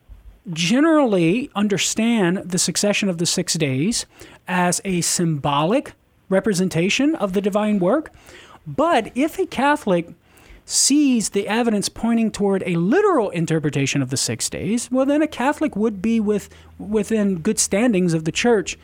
generally understand the succession of the six days as a symbolic representation of the divine work. But if a Catholic sees the evidence pointing toward a literal interpretation of the six days, well, then a Catholic would be with within good standings of the church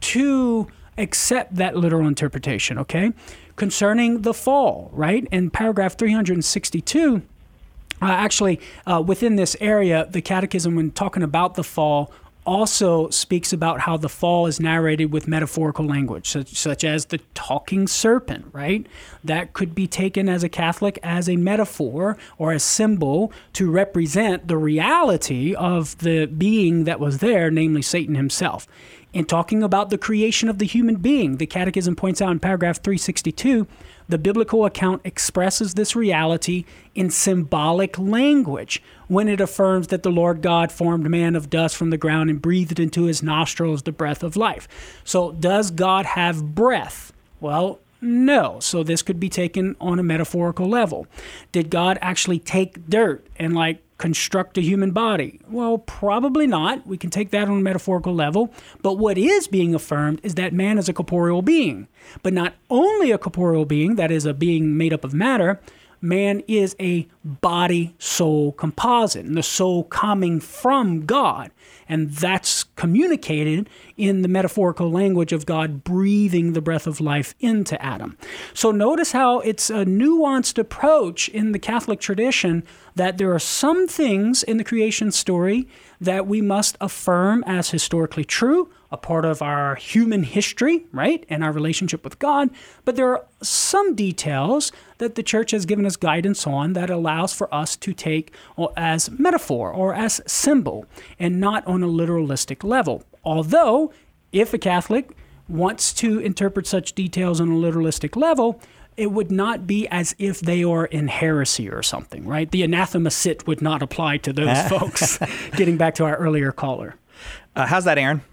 to accept that literal interpretation, okay? Concerning the fall, right? In paragraph three hundred sixty-two, uh, actually, uh, within this area, the Catechism, when talking about the fall, also speaks about how the fall is narrated with metaphorical language, such, such as the talking serpent, right? That could be taken as a Catholic as a metaphor or a symbol to represent the reality of the being that was there, namely Satan himself. In talking about the creation of the human being, the Catechism points out in paragraph three sixty-two, the biblical account expresses this reality in symbolic language when it affirms that the Lord God formed man of dust from the ground and breathed into his nostrils the breath of life. So does God have breath? Well, no. So this could be taken on a metaphorical level. Did God actually take dirt and like construct a human body? Well, probably not. We can take that on a metaphorical level. But what is being affirmed is that man is a corporeal being. But not only a corporeal being, that is a being made up of matter, man is a body-soul composite, and the soul coming from God. And that's communicated in the metaphorical language of God breathing the breath of life into Adam. So notice how it's a nuanced approach in the Catholic tradition that there are some things in the creation story that we must affirm as historically true, a part of our human history, right, and our relationship with God. But there are some details that the church has given us guidance on that allows for us to take as metaphor or as symbol and not on a literalistic level. Although, if a Catholic wants to interpret such details on a literalistic level, it would not be as if they are in heresy or something, right? The anathema sit would not apply to those folks. Getting back to our earlier caller. Uh, how's that, Aaron?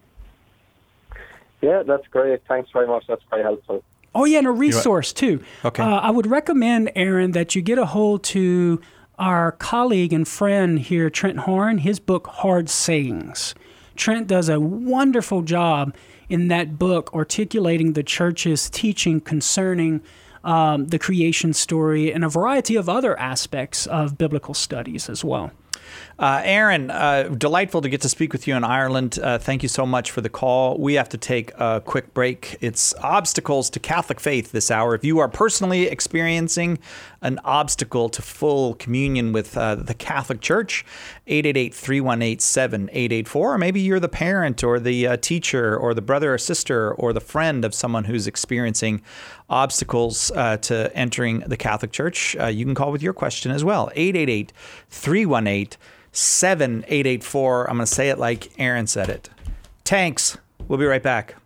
Yeah, that's great. Thanks very much. That's very helpful. Oh, yeah, and a resource, too. Okay. Uh, I would recommend, Aaron, that you get a hold to our colleague and friend here, Trent Horn, his book, Hard Sayings. Trent does a wonderful job in that book articulating the church's teaching concerning um, the creation story and a variety of other aspects of biblical studies as well. Uh, Aaron, uh, delightful to get to speak with you in Ireland. Uh, thank you so much for the call. We have to take a quick break. It's Obstacles to Catholic Faith this hour. If you are personally experiencing an obstacle to full communion with uh, the Catholic Church, eight eight eight, three one eight, seven eight eight four, or maybe you're the parent or the uh, teacher or the brother or sister or the friend of someone who's experiencing obstacles uh, to entering the Catholic Church, uh, you can call with your question as well. eight eight eight, three one eight, seven eight eight four. I'm going to say it like Aaron said it. Tanks. We'll be right back.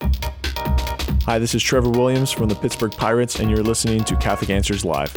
Hi, this is Trevor Williams from the Pittsburgh Pirates, and you're listening to Catholic Answers Live.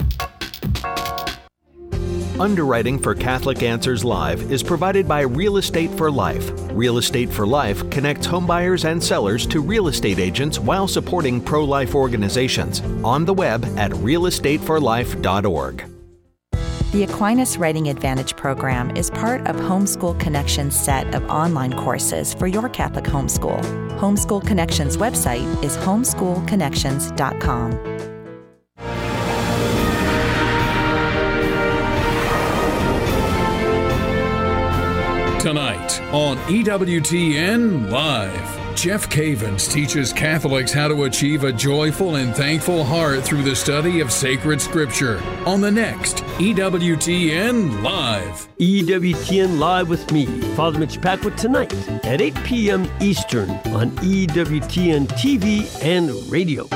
Underwriting for Catholic Answers Live is provided by Real Estate for Life. Real Estate for Life connects homebuyers and sellers to real estate agents while supporting pro-life organizations. On the web at real estate for life dot org. The Aquinas Writing Advantage program is part of Homeschool Connections' set of online courses for your Catholic homeschool. Homeschool Connections' website is homeschool connections dot com. Tonight on E W T N Live, Jeff Cavins teaches Catholics how to achieve a joyful and thankful heart through the study of sacred scripture on the next E W T N Live. E W T N Live with me, Father Mitch Packwood, tonight at eight p.m. Eastern on E W T N T V and radio.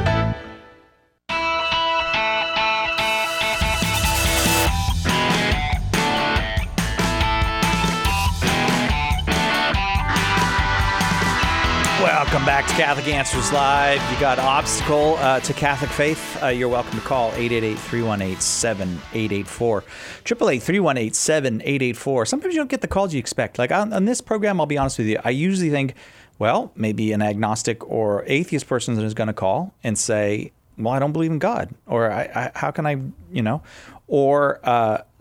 Welcome back to Catholic Answers Live. You got obstacle uh, to Catholic faith. Uh, you're welcome to call eight eight eight, three one eight, seven eight eight four. eight eight eight, three one eight, seven eight eight four. Sometimes you don't get the calls you expect. Like on, on this program, I'll be honest with you, I usually think, well, maybe an agnostic or atheist person is going to call and say, well, I don't believe in God. Or I, I, how can I, you know, or uh,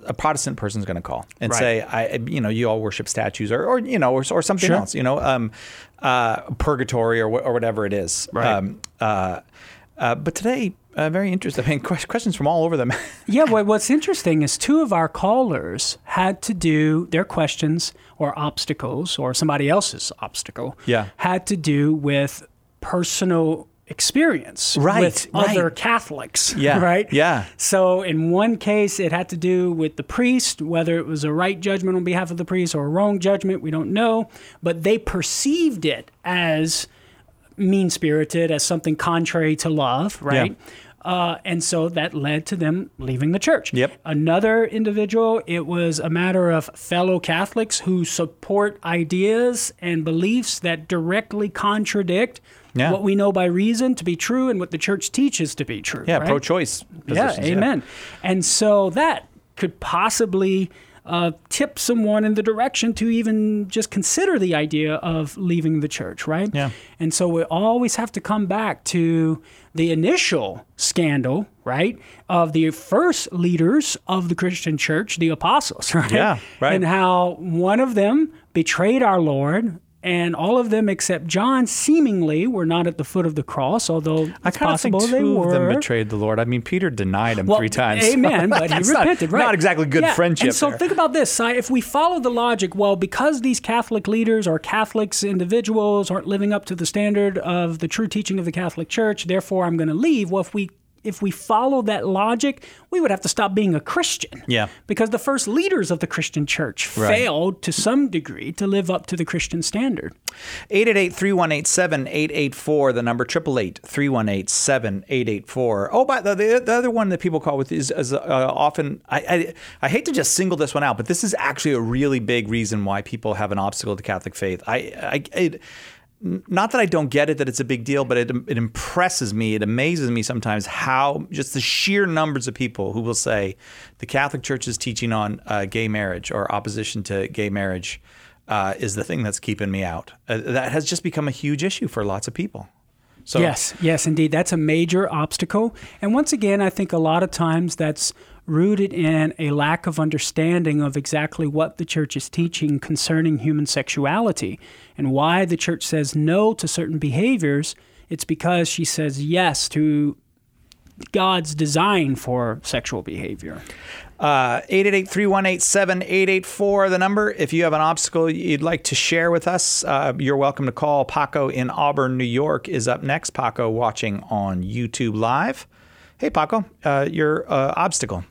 a Protestant person's going to call and Right. say, I, you know, you all worship statues or, or you know, or, or something Sure. else, you know, um, uh, purgatory or, wh- or whatever it is. Right. Um, uh, uh, but today, uh, very interesting. I mean, que- questions from all over them. Yeah, well, what's interesting is two of our callers had to do their questions or obstacles or somebody else's obstacle Yeah. had to do with personal experience Right, with right. other Catholics, Yeah, right? yeah. So in one case, it had to do with the priest, whether it was a right judgment on behalf of the priest or a wrong judgment, we don't know. But they perceived it as mean-spirited, as something contrary to love, right? Uh, and so that led to them leaving the church. Yep. Another individual, it was a matter of fellow Catholics who support ideas and beliefs that directly contradict Yeah. what we know by reason to be true and what the church teaches to be true. Yeah, right? pro-choice Yeah, positions, yeah. amen. And so that could possibly uh, tip someone in the direction to even just consider the idea of leaving the church, right? Yeah. And so we always have to come back to the initial scandal, right, of the first leaders of the Christian church, the apostles, right? Yeah, right. And how one of them betrayed our Lord, and all of them except John seemingly were not at the foot of the cross, although it's I kind of think possible they two were. of them betrayed the Lord. I mean, Peter denied him Well, three times. Amen, but he That's repented, not, right? Not exactly good Yeah, friendship And so there. think about this, Si. If we follow the logic, well, because these Catholic leaders or Catholics individuals aren't living up to the standard of the true teaching of the Catholic Church, therefore I'm going to leave. Well, if we if we follow that logic, we would have to stop being a Christian. Yeah. Because the first leaders of the Christian church Right. failed to some degree to live up to the Christian standard. eight eight eight, three one eight, seven eight eight four, the number eight eight eight, three one eight, seven eight eight four. Oh, but the, the, the other one that people call with is, is uh, often, I, I I hate to just single this one out, but this is actually a really big reason why people have an obstacle to Catholic faith. I, I it, Not that I don't get it, that it's a big deal, but it it impresses me, it amazes me sometimes how just the sheer numbers of people who will say the Catholic Church is teaching on uh, gay marriage or opposition to gay marriage uh, is the thing that's keeping me out. Uh, that has just become a huge issue for lots of people. So, Yes, yes, indeed. That's a major obstacle. And once again, I think a lot of times that's rooted in a lack of understanding of exactly what the church is teaching concerning human sexuality and why the church says no to certain behaviors. It's because she says yes to God's design for sexual behavior. Uh, eight eight eight, three one eight, seven eight eight four, the number. If you have an obstacle you'd like to share with us, uh, you're welcome to call. Paco in Auburn, New York is up next. Paco watching on YouTube Live. Hey, Paco, uh, your uh, obstacle.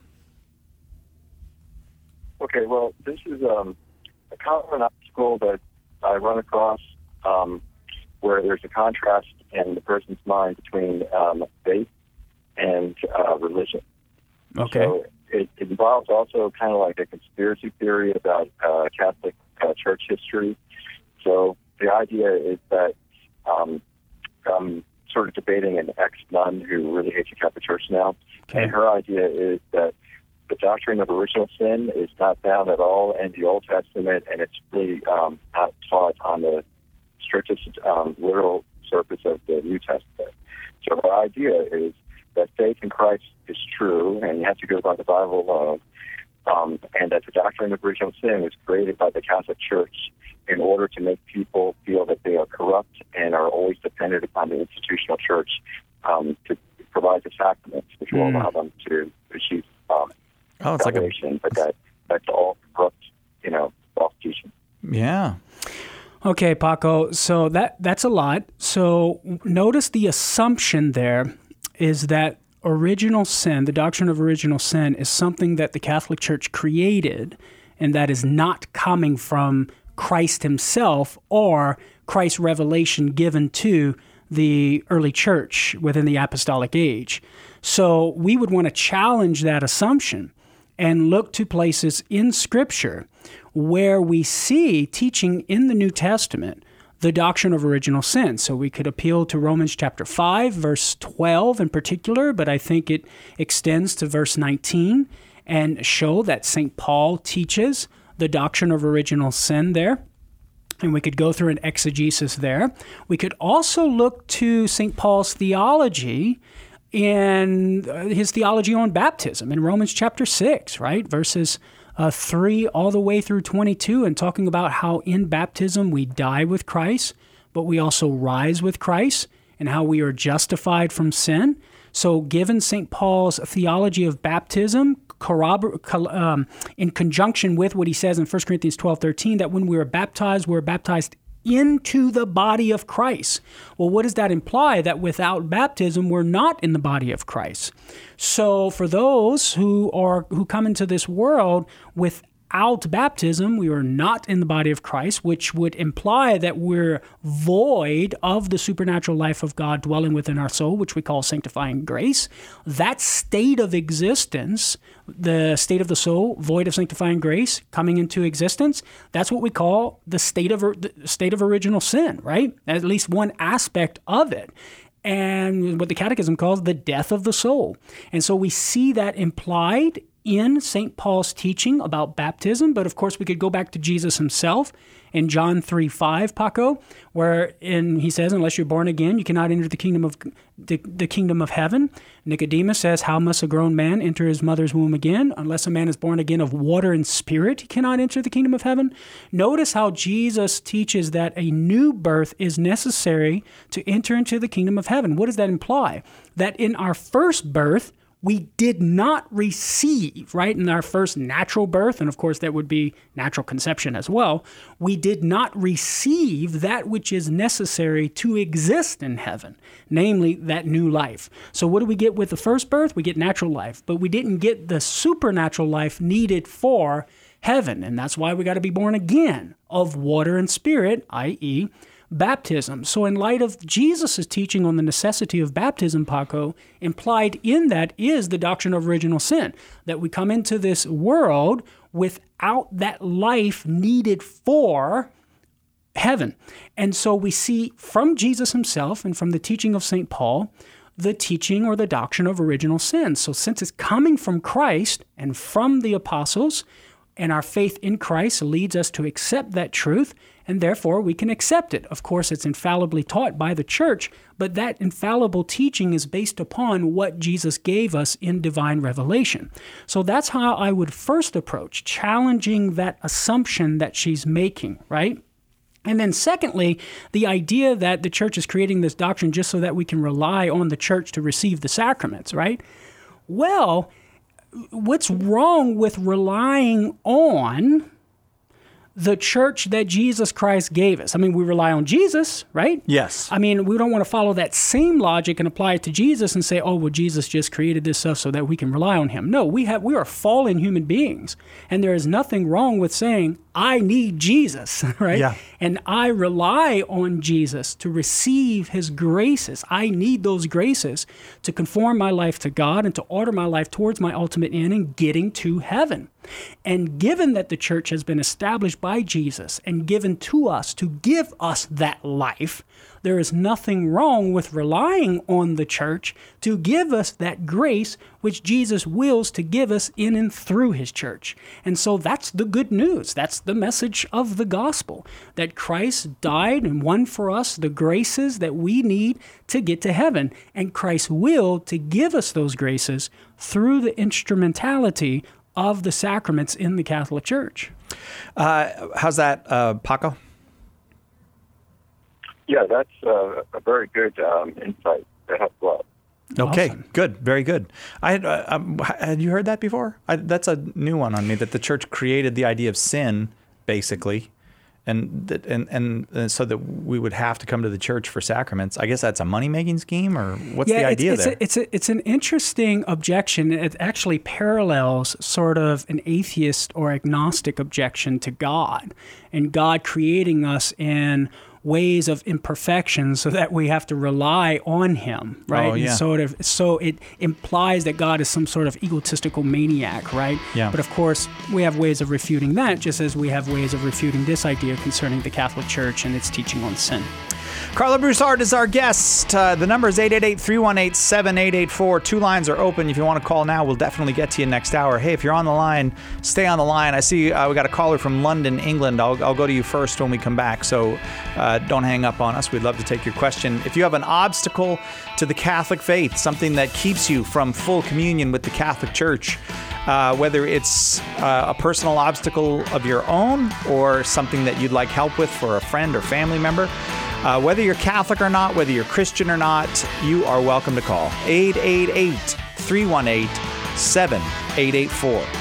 Okay, well, this is um, a common obstacle that I run across um, where there's a contrast in the person's mind between um, faith and uh, religion. Okay. So it, it involves also kind of like a conspiracy theory about uh, Catholic uh, church history. So the idea is that um, I'm sort of debating an ex-nun who really hates the Catholic Church now. Okay. And her idea is that the doctrine of original sin is not found at all in the Old Testament, and it's really um, not taught on the strictest um, literal surface of the New Testament. So her idea is that faith in Christ is true, and you have to go by the Bible alone, um, and that the doctrine of original sin was created by the Catholic Church in order to make people feel that they are corrupt and are always dependent upon the institutional church um, to provide the sacraments, which will Mm. allow them to achieve um, Oh, it's like a- salvation, but that, that's all corrupt, you know, false teaching. Yeah. Okay, Paco. So that that's a lot. So notice the assumption there is that original sin, the doctrine of original sin, is something that the Catholic Church created and that is not coming from Christ himself or Christ's revelation given to the early church within the apostolic age. So we would want to challenge that assumption and look to places in Scripture where we see teaching in the New Testament the doctrine of original sin. So we could appeal to Romans chapter five, verse twelve in particular, but I think it extends to verse nineteen and show that Saint Paul teaches the doctrine of original sin there. And we could go through an exegesis there. We could also look to Saint Paul's theology in his theology on baptism in Romans chapter six, right? Verses uh, three all the way through twenty-two, and talking about how in baptism we die with Christ, but we also rise with Christ, and how we are justified from sin. So given Saint Paul's theology of baptism, corrobor- um, in conjunction with what he says in First Corinthians twelve thirteen, that when we are baptized, we're baptized into the body of Christ. Well, what does that imply? That without baptism, we're not in the body of Christ. So for those who are who come into this world without baptism, we are not in the body of Christ, which would imply that we're void of the supernatural life of God dwelling within our soul, which we call sanctifying grace. That state of existence, the state of the soul, void of sanctifying grace, coming into existence, that's what we call the state of the state of original sin, right? At least one aspect of it. And what the Catechism calls the death of the soul. And so we see that implied in Saint Paul's teaching about baptism, but of course we could go back to Jesus himself in John three five, Paco, where in, he says, unless you're born again, you cannot enter the kingdom of the, the kingdom of heaven. Nicodemus says, how must a grown man enter his mother's womb again? Unless a man is born again of water and spirit, he cannot enter the kingdom of heaven. Notice how Jesus teaches that a new birth is necessary to enter into the kingdom of heaven. What does that imply? That in our first birth, we did not receive, right, in our first natural birth, and of course that would be natural conception as well, we did not receive that which is necessary to exist in heaven, namely that new life. So what do we get with the first birth? We get natural life, but we didn't get the supernatural life needed for heaven, and that's why we got to be born again of water and spirit, that is, baptism. So in light of Jesus' teaching on the necessity of baptism, Paco, implied in that is the doctrine of original sin, that we come into this world without that life needed for heaven. And so we see from Jesus himself and from the teaching of Saint Paul, the teaching or the doctrine of original sin. So since it's coming from Christ and from the apostles, and our faith in Christ leads us to accept that truth, and therefore we can accept it. Of course, it's infallibly taught by the church, but that infallible teaching is based upon what Jesus gave us in divine revelation. So that's how I would first approach challenging that assumption that she's making, right? And then secondly, the idea that the church is creating this doctrine just so that we can rely on the church to receive the sacraments, right? Well, what's wrong with relying on the church that Jesus Christ gave us? I mean, we rely on Jesus, right? Yes. I mean, we don't want to follow that same logic and apply it to Jesus and say, oh, well, Jesus just created this stuff so that we can rely on him. No, we have we are fallen human beings, and there is nothing wrong with saying, I need Jesus, right? Yeah. And I rely on Jesus to receive his graces. I need those graces to conform my life to God and to order my life towards my ultimate end in getting to heaven. And given that the church has been established by Jesus and given to us to give us that life, there is nothing wrong with relying on the church to give us that grace which Jesus wills to give us in and through his church. And so that's the good news. That's the message of the gospel, that Christ died and won for us the graces that we need to get to heaven. And Christ willed to give us those graces through the instrumentality of the sacraments in the Catholic Church. Uh, how's that, uh, Paco? Yeah, that's uh, a very good um, insight. That helps a lot. Okay, Awesome. Good, very good. I had, uh, um, had you heard that before? I, that's a new one on me, that the church created the idea of sin, basically, and that, and, and and so that we would have to come to the church for sacraments. I guess that's a money-making scheme, or what's yeah, the idea it's, there? It's a, it's a, it's an interesting objection. It actually parallels sort of an atheist or agnostic objection to God, and God creating us in ways of imperfection so that we have to rely on him, right? Oh, yeah. And sort of, so it implies that God is some sort of egotistical maniac, right? Yeah. But of course, we have ways of refuting that, just as we have ways of refuting this idea concerning the Catholic Church and its teaching on sin. Carla Broussard is our guest. Uh, the number is eight eight eight, three one eight, seven eight eight four. Two lines are open. If you want to call now, we'll definitely get to you next hour. Hey, if you're on the line, stay on the line. I see uh, we got a caller from London, England. I'll, I'll go to you first when we come back, so uh, don't hang up on us. We'd love to take your question. If you have an obstacle to the Catholic faith, something that keeps you from full communion with the Catholic Church, uh, whether it's uh, a personal obstacle of your own or something that you'd like help with for a friend or family member, Uh, whether you're Catholic or not, whether you're Christian or not, you are welcome to call eight eight eight, three one eight, seven eight eight four.